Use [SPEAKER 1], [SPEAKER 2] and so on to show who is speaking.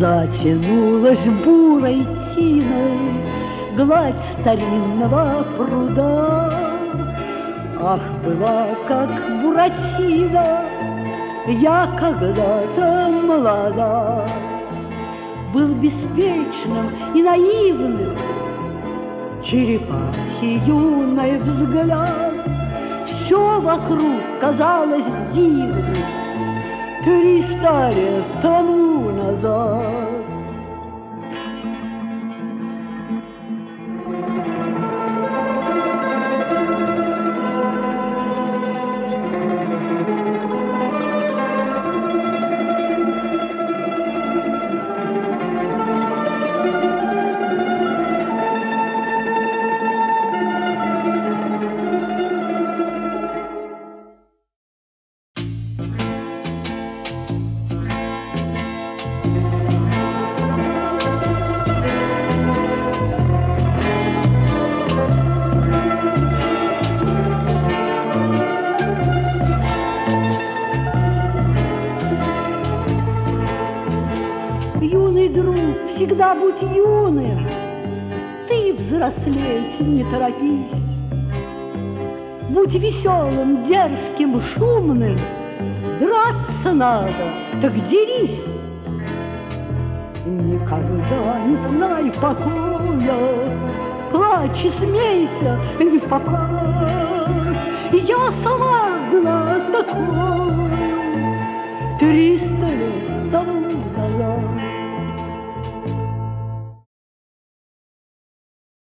[SPEAKER 1] Затянулась бурой тиной гладь старинного пруда. Ах, была как Буратино я когда-то молода, был беспечным и наивным черепахи юный взгляд. Все вокруг казалось дивным 300 лет тому назад. Юный друг, всегда будь юным, ты взрослеть не торопись. Будь веселым, дерзким, шумным, драться надо, так дерись. Никогда не знай покоя, плачь и смейся не в попад. Я сама была такой.